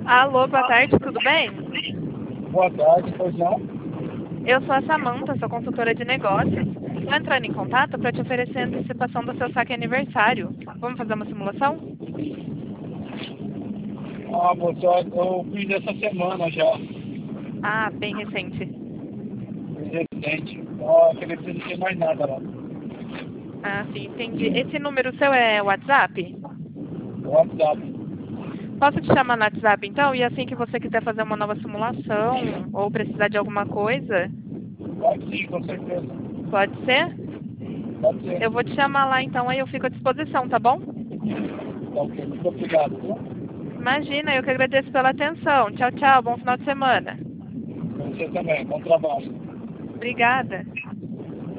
Alô, boa tarde, tudo bem? Boa tarde, pois não? Eu sou a Samanta, sou consultora de negócios. Estou entrando em contato para te oferecer a antecipação do seu saque aniversário. Vamos fazer uma simulação? Ah, moça, eu fiz essa semana já, Ah, bem recente. fiz recente. Ó, que não precisa ter mais nada lá. Ah, sim, entendi. Esse número seu é WhatsApp? WhatsApp. Posso te chamar no WhatsApp então? E assim que você quiser fazer uma nova simulação ou precisar de alguma coisa, Pode sim, com certeza. pode ser? Pode ser. Eu vou te chamar lá então, aí eu fico à disposição, tá bom? Tá ok, muito obrigado. Viu? Imagina, eu que agradeço pela atenção. Tchau, tchau, bom final de semana. Você também, bom trabalho. Obrigada.